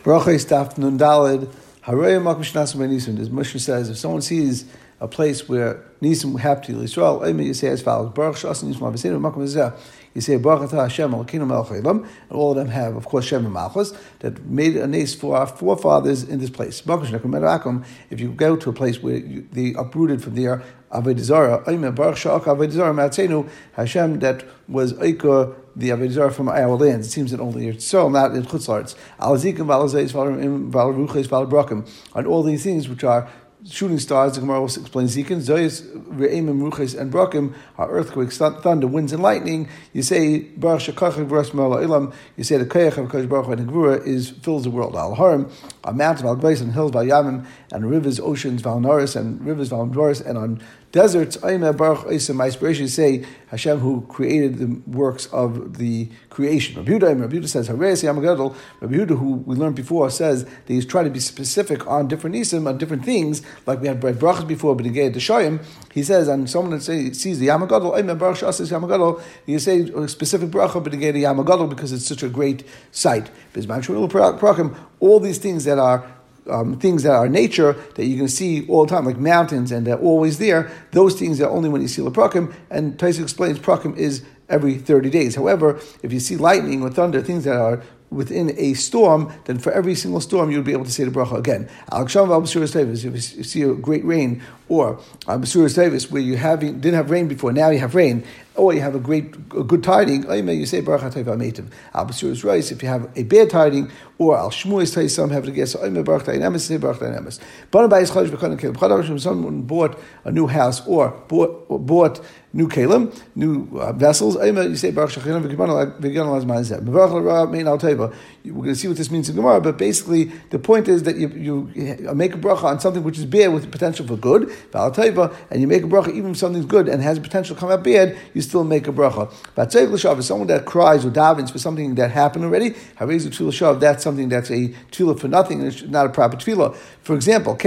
Bracha Staf Nun Daled. Harei Makom Shnasim Nisim. As Moshe says, if someone sees a place where Nisim happen to Yisrael, you say as follows: Baruch Shasan Nisim Avesinu Makom Zeh. You say Baruch Atah Hashem Elokeinu Melech Haolam, and all of them have, of course, Shem and Malchus that made a nace for our forefathers in this place. If you go to a place where they uprooted from there Avodah Zarah, Baruch Sha'ak Avodah Zarah Ma'atzenu, Hashem that was Eika the Avodah Zarah from our lands. It seems that only it's so not in Chutz La'aretz. Al Zikim Val Zeis Val Ruches Val Brakim, on all these things which are shooting stars. The Gemara will explain Zikin, Zoyis, Re'emim, Ruches, and Brakim are earthquakes, thunder, winds, and lightning. You say Baruch Shekach V'ras Ma'ala Ilam. You say the Koyach of Kodesh Baruch and Gvura fills the world. Al Harim, a mountain, Al Gbeis, and hills, Val Yamim, and rivers, oceans, Val Norris, and rivers, Val Doris, and on deserts, Aimeh Baruch Oisem. My inspiration say Hashem who created the works of the creation. Rabbi Yehuda says Harei Yam Gadol. Rabbi Yehuda, who we learned before, says that he's trying to be specific on different nisim, on different things, like we had brachas before, but again the Shayim. He says, and someone that sees the Yam Gadol, Aimeh Baruch Shasas Yam Gadol, you say a specific bracha, but again the Yam Gadol because it's such a great sight. All these things that are nature that you're going to see all the time, like mountains, and they're always there. Those things are only when you see leprakim, and Taisa explains prakim is every 30 days. However, if you see lightning or thunder, things that are within a storm, then for every single storm you'll be able to say the bracha again. If you see a great rain, or Basuras Tevis, where you didn't have rain before, now you have rain, or you have a good tiding, you say Baruch Atah V'Ameitiv. Al Basuras Reis, if you have a bad tiding, or Al Shmuis Taisam have to guess, Baruch Ta'inemes, say Baruch Ta'inemes. Someone bought a new house or bought new kelim, new vessels. You say Baruch Shechinah V'Gidon Lazman We're going to see what this means in Gemara, but basically the point is that you make a bracha on something which is bad with the potential for good, and you make a bracha even if something's good and has the potential to come out bad, you still make a bracha. But someone that cries or davens for something that happened already, that's something that's a tefillah for nothing, and it's not a proper tefillah. For example,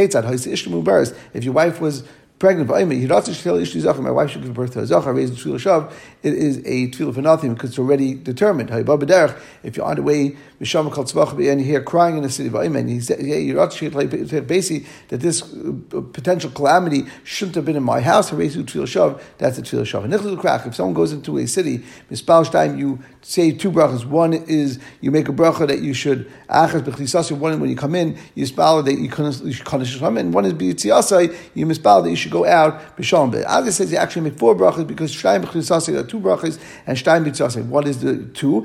if your wife was pregnant, my wife should give birth to a zachar, raise the tefillah shav, it is a tefillah for nothing because it's already determined. If you're on the way, and you hear crying in the city, and you say, basically that this potential calamity shouldn't have been in my house, that's a tefillah shav. If someone goes into a city, you say two brachas. One is you make a bracha that you should one when you come in, you mispal that you should, and one is b'yitziyasai, you mispal that you should go out b'shalom. But Aga says you actually make four brachas because shtayim b'chlisasei are two brachas and shtayim b'yitziyasei. What is the two?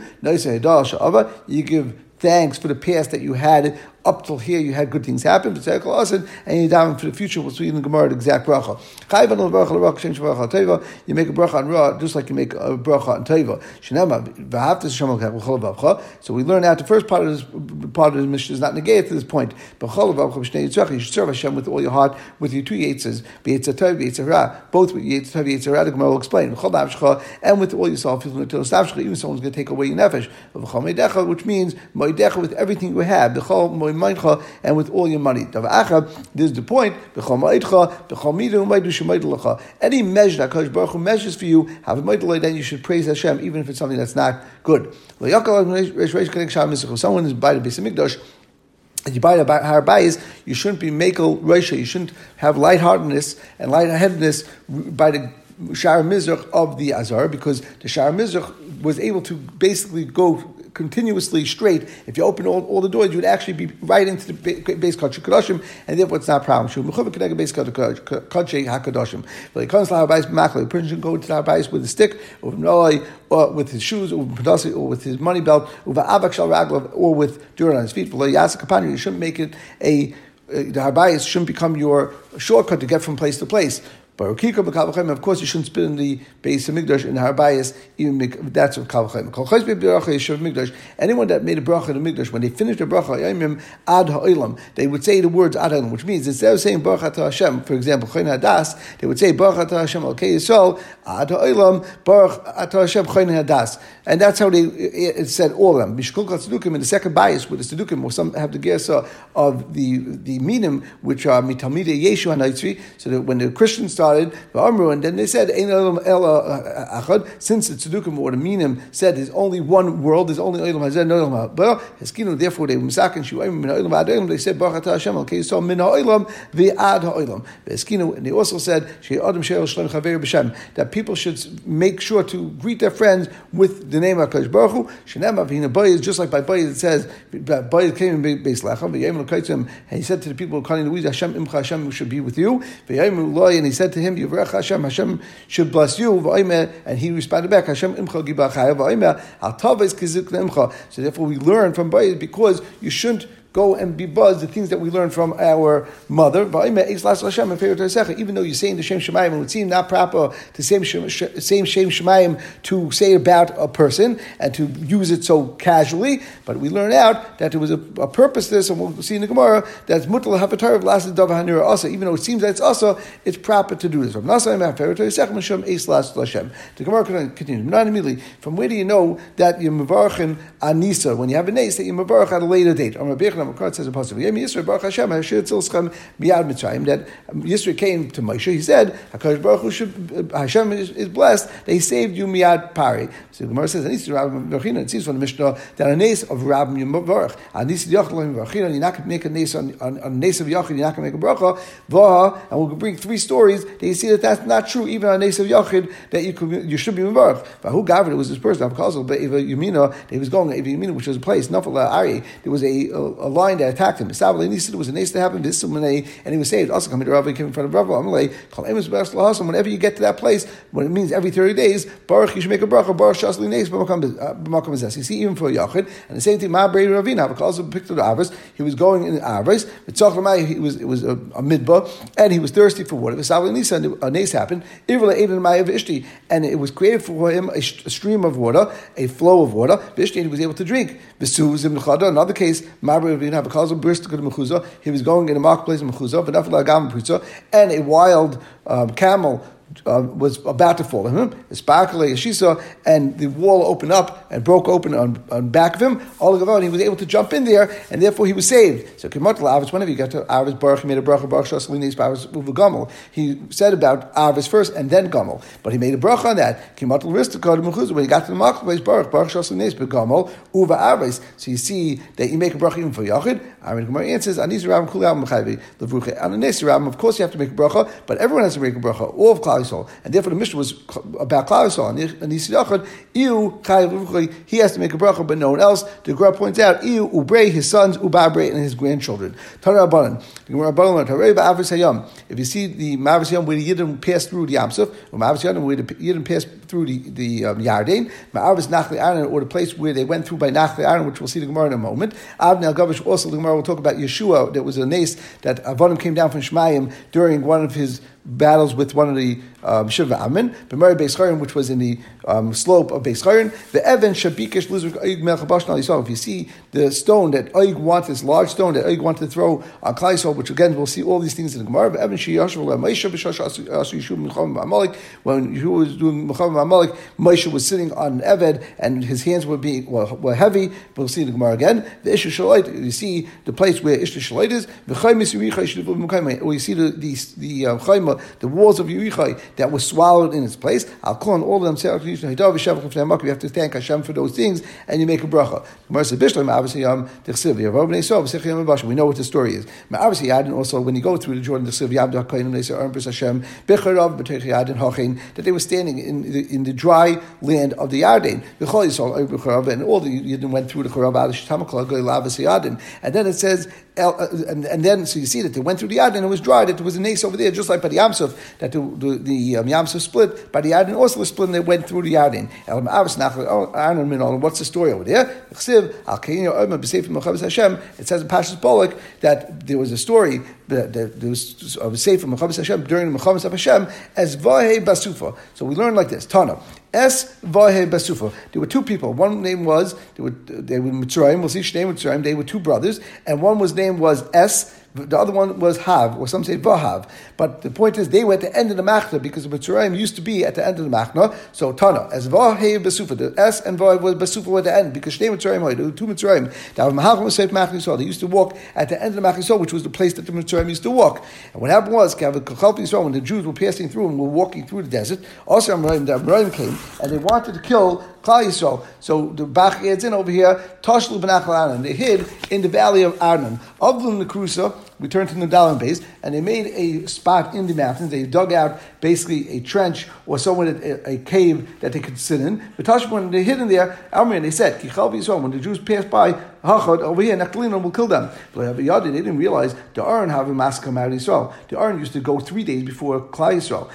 You give thanks for the past that you had. Up till here, you had good things happen, and you're down for the future. We'll see in the Gemara the exact bracha. You make a bracha on Ra, just like you make a bracha on Teva. So we learn out the first part of this mission is not negated to this point. But you should serve Hashem with all your heart, with your two yetzes, both with yetzer tov, yetzer ra. The Gemara will explain, and with all your soul. Even someone's going to take away your nefesh, which means with everything you have. And with all your money. This is the point. Any measure that Kodesh Baruch Hu measures for you, then you should praise Hashem, even if it's something that's not good. Someone is by the Beis Hamikdash, and you buy the Har Bayis, you shouldn't be makel reisha. You shouldn't have lightheartedness and lightheadedness by the Shar Mizrach of the Azar, because the Shar Mizrach was able to basically go continuously straight. If you open all the doors, you would actually be right into the base Kodesh HaKadoshim, and therefore it's not a problem. But it comes to Har Bayis b'makle. A person should go to Har Bayis with a stick, or with his shoes, or with his money belt, or with dirt on his feet. You shouldn't make it the Har Bayis shouldn't become your shortcut to get from place to place. But of course, you shouldn't spit in the Beis Hamikdash in Har Bayis, even that's what Kal V'chaim. Anyone that made a bracha in the Mikdash, when they finished the bracha, ad ha'olam, they would say the words ad ha'olam, which means instead of saying Baruch Atah Hashem, for example, Choin Hadas, they would say Baruch Atah Hashem Elkei Yisrael, ad ha'olam, Baruch Atah Hashem Choin Hadas. And that's how it said all of them. Bishkol Kal Tzedukim, in the second bias with the Tzedukim, or some have the gersa of the minim, which are mitalmidei Yeshu HaNotzri, so that when the Christians started, and then they said, since the Tzedukim or the Minim said there's only one world, there's only Olam Hazeh, no Olam Haba. Therefore, they they said, Baruch Atah Hashem, okay, so min ha'olam v'ad ha'olam. And they also said that people should make sure to greet their friends with the name of HaKadosh Baruch Hu. Is just like by Bayis it says that Bayis came in Beis Lechem, and he said to the people of Kani Louise, Hashem imcha, Hashem should be with you. And he said to him, Yivrech Hashem, Hashem should bless you. And he responded back, Hashem imcha gibachaya al tavis kizik imcha. So therefore we learn from Bayis, because you shouldn't go and be buzzed the things that we learned from our mother. Even though you're saying the Shem Shemayim, it would seem not proper to say Shem Shemayim to say about a person and to use it so casually. But we learn out that there was a purpose to this, and we'll see in the Gemara that's mutal hafatar of lasted davar hanira also. Even though it seems that it's also, it's proper to do this. The Gemara continues. Not immediately. From where do you know that you're mevarchin anisa when you have a nace that you're mevarch at a later date? It says possibly that Yisro came to Moshe. He said, HaKadosh Baruch Hu Hashem is blessed. They saved you miyad pari. So the Gemara says, it seems from the Mishnah that a nace of Rabbim Yemavarch, you're not going to make a nace on a nace of Yachid. You're not going to make a bracha. And we'll bring 3 stories that you see that that's not true. Even on a nace of Yachid, that you should be Mevarch. But who gave it? It was this person. He was going to Yemina, which was a place. Nafal Ari. There was a line that attacked him. He said it was a nace to happen, and he was saved. Also, coming to Rav, he came in front of Rav. Whenever you get to that place, when it means every 30 days, Baruch, you should make a bracha. Baruch shasli nace b'makam zes. You see, even for a yachid, and the same thing. Ma brei Ravina, because of picked up the Avos. He was going in the Avos. It was a midbar, and he was thirsty for water. A nace happened. And it was created for him a stream of water, a flow of water. And he was able to drink. Another case, he was going in a marketplace in Mechuzah, and a wild camel was about to fall on him, and the wall opened up and broke open on back of him. All of he was able to jump in there, and therefore he was saved. So whenever you got to Avos Baruch, he made a bracha Baruch Shaslinis Avos Uva Gomel. He said about Avos first and then Gomel, but he made a bracha on that. When he got to the marketplace, Baruch Shaslinis Gomel Uva Avos. So you see that you make a bracha even for Yachid. Aaron Gemara answers, on the Nesir, of course you have to make a bracha, but everyone has to make a bracha. All of Klal Yisrael. And therefore the Mishnah was about Klal Yisrael. And he has to make a bracha, but no one else. The Gemara points out, Ubrei, his sons, Ubabrei, and his grandchildren. If you see the Ma'avos Yam where the Yidden passed through the Yamsuf, or Ma'avos Yam where the Yidden passed through the Yarden, Ma'avos Nachli Aaron, or the place where they went through by Nachli Aaron, which we'll see the Gemara in a moment. Avnei Al-Gavish, also the Gemara will talk about Yeshua. There was a nace that Avodim came down from Shemayim during one of his battles with one of the Shiva Amin, B'mari Beis Chayin, which was in the slope of Beis Chayin. The Evan Shabikesh Lizruk Oig Melech Bashnal Yisrael. If you see the stone that Oig wanted, this large stone that Oig wanted to throw on Klal Yisrael, which again we'll see all these things in the Gemara. Evan Shiyashav Moshe B'Shash Asu Yeshua Mecham Amalek. When Yeshua was doing Mecham Amalek, Moshe was sitting on Eved, and his hands were were heavy. We'll see in the Gemara again. The Isha Shalait. You see the place where Isha Shalait is. We see the walls of Yerichai that was swallowed in its place. I'll call on all of them. You have to thank Hashem for those things, and you make a bracha. We know what the story is. And also, when you go through the Jordan, that they were standing in the dry land of the Yarden, and all the Yidden went through the Chorav, and then it says, and then so you see that they went through the Yarden and it was dry, that there was a nace over there, just like by the Yamsuf, that the Yamsuf split, by the Yarden also was split, and they went through the Yarden. What's the story over there? It says in Pashas Bolak that there was a story that there was of a sefer Mechavis Hashem during the Mechavis of Hashem as Vahe Basufa. So we learn like this: Tana Es Vahe Basufa. There were 2 people. One name was they were Mitzrayim. We'll see Shnei Mitzrayim. They were 2 brothers, and one was named was Es The other one was Hav, or some say Vahav. But the point is, they were at the end of the Machna because the Mitzrayim used to be at the end of the Machna. So Tana, as Vahev Basufa, the S and Vahev was Basufa were at the end because Shnei Mitzrayim, the two Mitzrayim, they used to walk at the end of the Machna Yisrael, which was the place that the Mitzrayim used to walk. And what happened was, when the Jews were passing through and were walking through the desert, also the Amoraim came and they wanted to kill Klal Yisrael. So the Bach adds in over here, Tashlu b'Nachal Arnon. They hid in the valley of Arnon. Avlum Nekrusa, we turned to the Dalan base, and they made a spot in the mountains. They dug out basically a trench or somewhat a cave that they could sit in. But when they hid in there, they said, Kichal Yisrael, when the Jews passed by, Hachad, over here, Nachtalina will kill them. But they didn't realize the Aron have a massacre out of Yisrael. The Aron used to go 3 days before Klal Yisrael.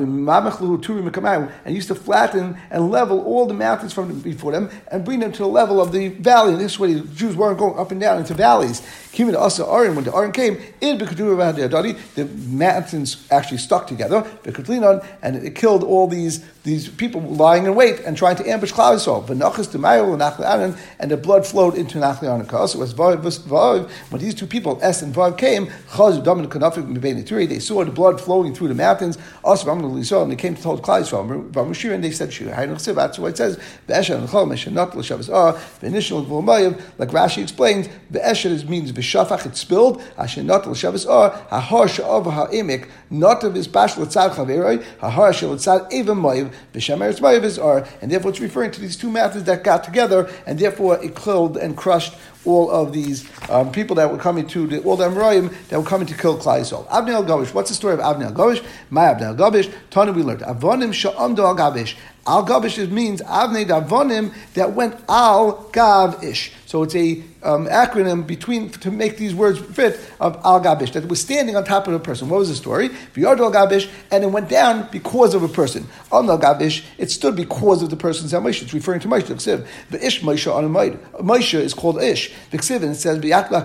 And used to flatten and level all the mountains from before them and bring them to the level of the valley. And this way the Jews weren't going up and down into valleys. When the Aron came, the mountains actually stuck together, and it killed all these people lying in wait and trying to ambush Klal Yisrael. And the blood flowed into Nachli Arnon. So as Vav, when these two people, Es and Vav, came, they saw the blood flowing through the mountains. Also, and they came to told Klal Yisrael, and they said, that's why it says, the initial like Rashi explains, the Esher means V'shafach, it spilled, Ashenot l'shavas hahar she'ov ha'emek, not of his bash l'tzad chaveroi, hahar she'l'tzad eva moiv, v'shem eretz moiv is and therefore it's referring to these two mountains that got together, and therefore it killed and crushed all of these people that were coming to, all the Amoraim that were coming to kill Klal Yisrael. Avnei al-Gavish, what's the story of Avnei al-Gavish? My Avnei al-Gavish, Tana we learned, Avonim she'amdo al-Gavish. Al-Gavish means Avnei Davonim that went al-Gavish. So it's a acronym to make these words fit of al-Gavish, that was standing on top of a person. What was the story? V'yard al-Gavish, and it went down because of a person. On al-Gavish, it stood because of the person's Moshe. It's referring to Moshe. The Ish Moshe on a Moshe is called Ish. And it says,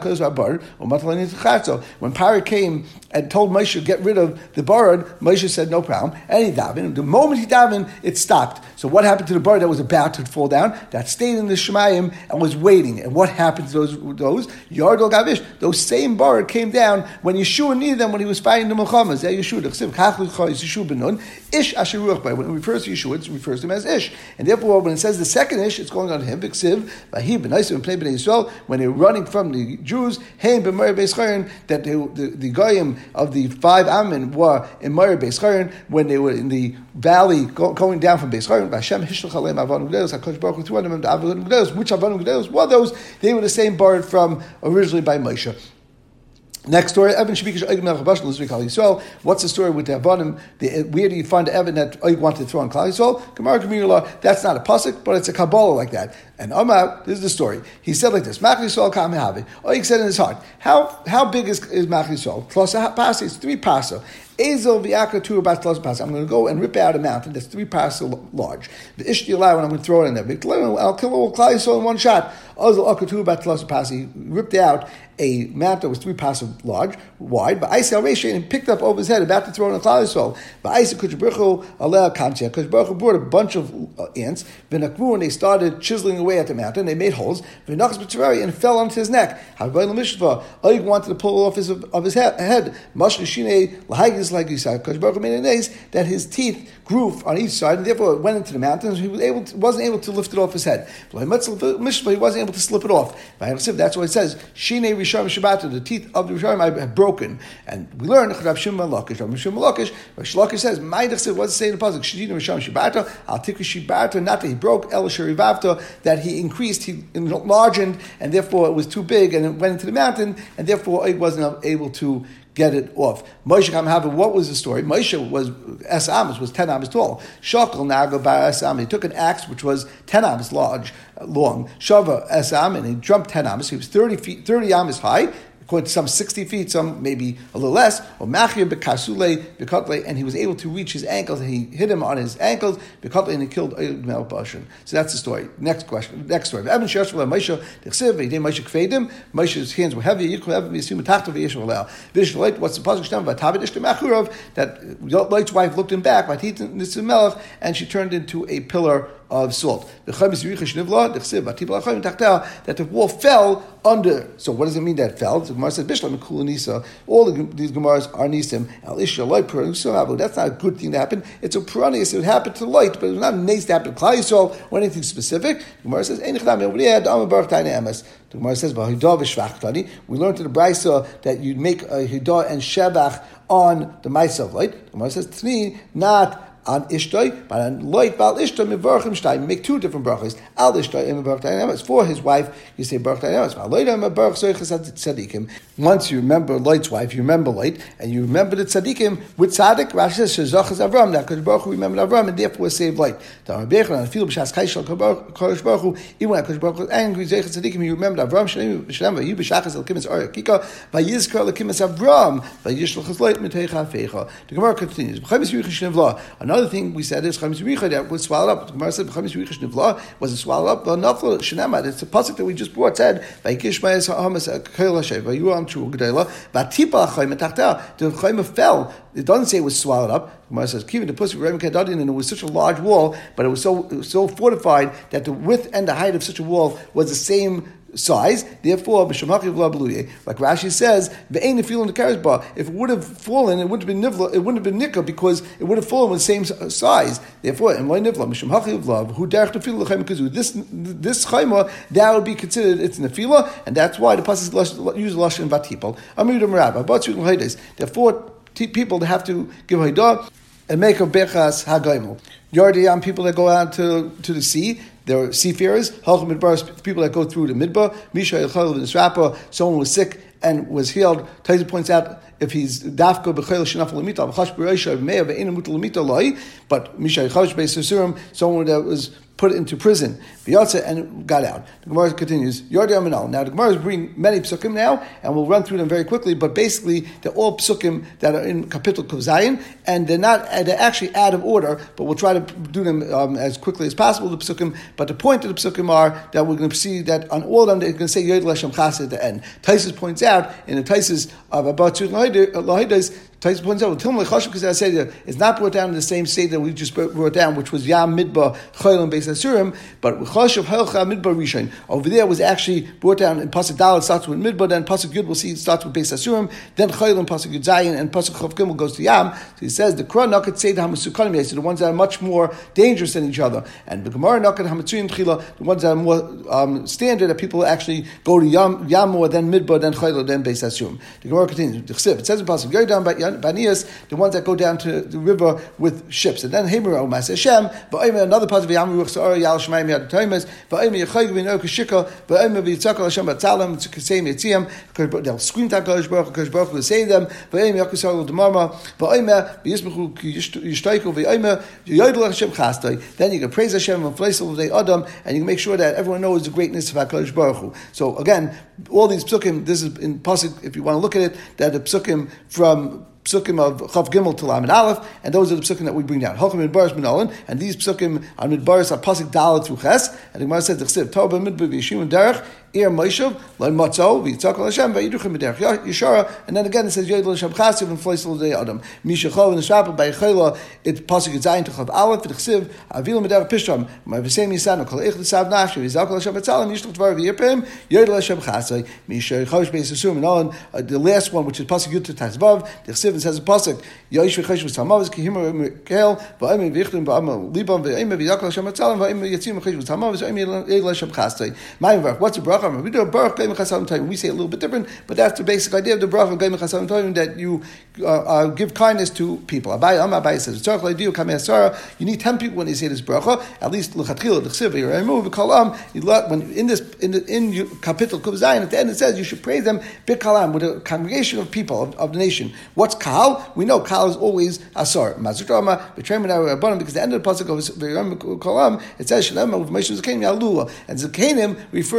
when Pari came and told Moshe, get rid of the barad, Moshe said, no problem. And he davened. The moment he davened, it stopped. So what happened to the barad that was about to fall down? That stayed in the Shemayim and was waiting. And what happened to those? Yard al Gavish. Those same barad came down when Yeshua needed them when he was fighting the Milchamas. Ish Asheruach by. When it refers to Yeshua, it refers to him as Ish. And therefore, when it says the second Ish, it's going on him. When they're running from the Jews, that the Goyim of the 5 Ammon were in Meir Beis Charon, when they were in the valley going down from Beis Charon, which Avonim Gedelos were those? They were the same borrowed from originally by Moshe. Next story, Evan Shabikash Oig Melech Bashal Yisrael Yisrael. What's the story with the Avonim? Where do you find the Evan that Oig wanted to throw on Klal Yisrael? Gemara Gemara, that's not a pasuk, but it's a Kabbalah like that. And Amar, this is the story. He said like this: Mach Yisrael Kam Mehavi. Oig said in his heart, how big is Mach Yisrael? Plus a pasa, it's 3 pasa. Ezel v'yaka tu about plus pasa. I'm going to go and rip out a mountain that's 3 pasa large. The ishti allow, and I'm going to throw it in there. I'll kill all Klal Yisrael in one shot. Ozel akatu about plus pasa. He ripped out a mountain that was 3 pasa wide. But Isa al-Reshain and picked up over his head, about to throw in a Klal Yisrael. But Isa Kushbruchu aleh kantia. Kushbruchu brought a bunch of ants. V'nakvu, and they started chiseling away at the mountain. They made holes. V'nachs b'tzarari, and fell onto his neck. Havayin l'mishva. Oig wanted to pull off his head. Mashli shinei lahagis like Yisai. Kushbruchu made an ace that his teeth grew on each side, and therefore it went into the mountains. He wasn't able to lift it off his head. He wasn't able to slip it off. That's why it says shinei Rishon Shabbat, the teeth of the Rishon have broken. And we learn Rav Shimon Lakish. Rav Shimon Lakish says, what's it say in the pasuk? Shidina Rishon Shabbat, Al Tikra Shibarta, not that he broke, El Sherivavta, that he increased, he enlarged, and therefore it was too big, and it went into the mountain, and therefore it wasn't able to get it off. Moshe Kamhava, what was the story? Moshe was 10 amos tall. Shakal Naga Bar Esam. He took an axe which was 10 amos long. Shava Esam, and he jumped 10 amos. He was 30 amos high. According to some 60 feet, some maybe a little less, or machir bekasule bekatle, and he was able to reach his ankles, and he hit him on his ankles, bekatle, and he killed Mel Bashan. So that's the story. Next question. Next story. Moshe's hands were heavy. What's the pasuk? That Lot's wife looked him back, and she turned into a pillar of salt. That the wall fell under. So what does it mean that it fell? The Gemara says, all these Gemaras are nisim. That's not a good thing to happen. It's a piranhas. It would happen to light, but it's not nice to happen to Klal Yisrael or anything specific. The Gemara says, the Gemara says, we learned in the Brisa that you'd make a hidah and shevach on the Maisa of light. The Gemara says, Tni, not on Ishtoi, but on Loit Bal Ishtoi Mevarchim Shtoi. Make two different brachas. Al Ishtoi and Mevarch Dynamics. For his wife, you say Baruch Dynamics. Once you remember Loit's wife, you remember Loit, and you remember the tzaddikim with tzaddik. Rashi says Shezachas Avram. Now, because Baruch Hu remembered Avram, and therefore saved Loit. The Rabbeinu on the field b'shas Kaishal Kodesh Baruch Hu. Even when Kodesh Baruch Hu was angry, Zechas tzaddikim, you remembered Avram. Shalem v'Yu b'shachas Elkimis Aryakika. Vayizkar Elkimis Avram. Vayishlachas Loit Miteicha Feicha. The Gemara continues. Another thing we said is Chametz Yericha that was swallowed up. The Gemara said Chametz Yericha Nivla was it swallowed up? Well, Nafla Shenamad. It's a pasuk that we just brought. Said Vayikish Ma'as Ha'amas Kol Hashem Vayuam Tru Gdela Vatipa Chayim Tachta. The Chayim fell. It doesn't say it was swallowed up. The Gemara says Kivin the Pusik Rebbe Kadadin, and it was such a large wall, but it was so fortified that the width and the height of such a wall was the same size. Therefore, like Rashi says, if it would have fallen, it wouldn't have been nivla, it wouldn't have been nikah because it would have fallen with the same size. Therefore, this chayma that would be considered it's nefila, and that's why the pasuk uses lashon vatipal. There are four people that have to give haydah and make a bechas hagaimel. Yardiyam, people that go out to the sea. There are seafarers, halachim midbar, people that go through the midbar. Misha Yechal Nisrapa, someone was sick and was healed. Taisa points out if he's dafka b'chayil shenaf l'mita, b'chash b'reisha b'meya b'eina muta l'mita lo'i, but Misha Yechal b'esurim, someone that was put into prison, v'yatsa, and got out. The Gemara continues, Yardei Aminal. Now the Gemara is bringing many psukim now, and we'll run through them very quickly, but basically they're all psukim that are in Kapitel Kuf Zayin, and they're actually out of order, but we'll try to do them as quickly as possible, the psukim, but the point of the psukim are that we're going to see that on all of them, they're going to say Yod Lashem Chassid at the end. Taisus points out, in the Taisus of Abba Tzut Lahidas, Taisa points out, because I said it's not brought down in the same state that we just brought down, which was Yam Midbar Chayil and Beis Asurim, but Chashav Helcha Midbar Rishon. Over there was actually brought down in Pasuk Dalet starts with Midbar, then Pasuk Yud we'll see it starts with Beis Asurim, then Chayil and Pasuk Yud Zayin, and Pasuk Chav Gimel goes to Yam. So he says the Quran Nakat say the Hamasukanim, so the ones that are much more dangerous than each other, and the Gemara Nakat Hamatzuyim Tchila, the ones that are more standard that people actually go to Yam more than Midbar, then Chayil, then Beis Asurim. The Gemara continues. It says in Pasuk Yodan Banias, the ones that go down to the river with ships, and then Hemer Omas Hashem, but another part of Yam Ruch Sa'ar Yal Shemaim Yad Toimes, but Yechayg Bin Okashika, but Yitzakal Hashem Batzalam Tzukasei Mitziam. They'll scream to Kodesh Baruch will say them, but Yakusal Demama, but Yismachu Yishtaiku V'Aymer Yodel Hashem Chastai. Then you can praise Hashem and Fleisel V'Dei Adam, and you can make sure that everyone knows the greatness of HaKadosh Baruch Hu. So again, all these psukim, this is in Pasuk, if you want to look at it, that the psukim from psukim of Chav Gimel to Lamed Aleph, and those are the psukim that we bring down. Halchim Midbaris Minolan, and these psukim on Midbaris are pasuk Dalet through Ches, and the Gemara says the Chsiv Tova Midbar V'Yishim Derech Ir Moshev Lein Matzo V'Yitzakal Hashem V'Yiduchim B'Derech Yishara, and then again it says Yodel Hashem Chasiv and Fleisel Dei Adam Mishachov and the Shabbat by Yechayla. It's pasuk Zayin to Chav Aleph the Chsiv Avilam B'Derech Pishram My V'Sem Yisano Kol Ech L'Sav Nafshe V'Yitzakal Hashem B'Tzalim Yishlach Dvar V'Yirpim Yodel Hashem Chasiv Mishachov Beis Asum and on the last one which is pasuk Yud to Tazvav the Chsiv says a pasuk Yoish V'Chesh V'Tamavos Kihimar Mikel V'Ayim V'Yichtim V'Ayim Libam V'Ayim V'Yakal Hashem B'Tzalim V'Ayim Yitzim V'Chesh V'Tamavos V'Ayim Yodel Hashem Chasiv. What's a bracha? We do a bracha. We say a little bit different, but that's the basic idea of the bracha that you give kindness to people. Abai says, you need 10 people when you say this bracha, at least l'chatchila, when in Kapitel Kuf Zayin, at the end it says you should praise them b'kalam, with a congregation of people, of the nation. What's kahal? We know kahal is always asar. Because the end of the pasuk of kalam, it says, and Zakanim refers to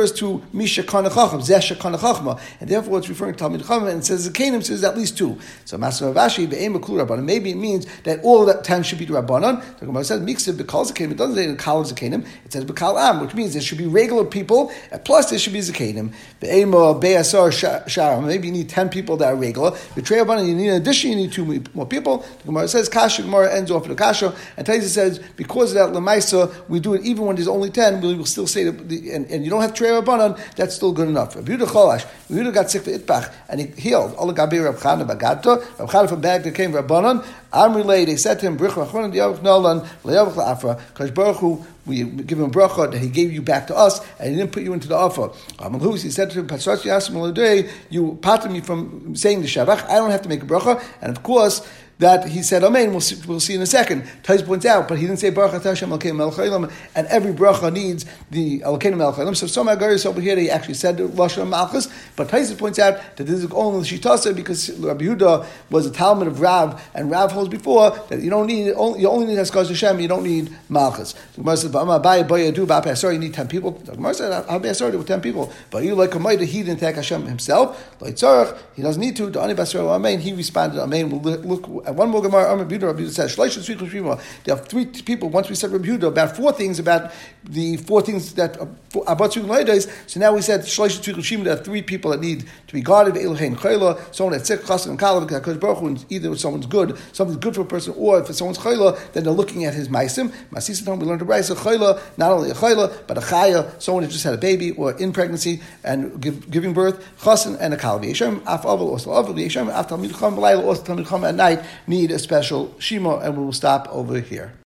Misha Kana Chacham, Zesha Kana Chachma. And therefore it's referring to Talmid Chacham, and it says Zakenim says at least 2. So Master Ravashi, Be'ema Klu Rabbanan, maybe it means that all of that 10 should be to Rabbanan. The Gemara says, Miksiv B'kal Zakenim, it doesn't say in Kal Zakenim, it says B'kal Am, which means there should be regular people, and plus there should be Zakenim. Be'ema Be'asar Shara, maybe you need 10 people that are regular. B'trei Rabbanan, you need in addition, you need 2 more people. The Gemara says, Kasha, Gemara ends off with a Kasha, and Taisa says, because of that Lamaisa, we do it even when there's only 10, we will still say that, and you don't have Trei Rabbanan, that's still good enough. Yehuda Cholash, Yehuda got sick for Itbach, and he healed. All the Gabi Rab Chana Bagato, Rab Chana from Baghdad came Rabbanan. Amri, they said to him, Brich Rachman Diavach Nolan, Leavach La'afra, because Baruch Hu, we give him a bracha that he gave you back to us, and he didn't put you into the offer. He said to him, Pasrati Asim, you parted me from saying the Shavach, I don't have to make a bracha, and of course, that he said Amen. We'll see in a second. Tais points out, but he didn't say Baruch Atah Hashem Elokeinu Melech Haolam, and every bracha needs the Elokeinu Melech Haolam. So some Agaris over here they actually said the Lashon Malchus, but Tais points out that this is only the Shitasa because Rabbi Yehuda was a Talmud of Rav, and Rav holds before that you only need Haskaz Hashem, you don't need Malchus. The Gemara says, "Sorry, you need 10 people." The Gemara said, "I'll be sorry with 10 people." But you like a Maida, he didn't take Hashem himself. Like Tzarech, he doesn't need to. The Ani Basar Amen. He responded Amen. We'll look. One more Gemara, Rabbi Yehuda says, there are 3 people. Once we said Rabbi Yehuda about 4 things, about the 4 things that about so now we said there are 3 people that need to be guarded. Someone that's sick, chassid, and kalav, because Baruch Hu, either something's good for a person, or if someone's chayla, then they're looking at his maisim. Masisa, we learned to write chayla, not only a chayla, but a chaya, someone who just had a baby or in pregnancy and giving birth, chassid and a kalav. Yeshem af aval or aval, Yeshem af talmid chacham b'layla or talmid chacham at night need a special shima, and we will stop over here.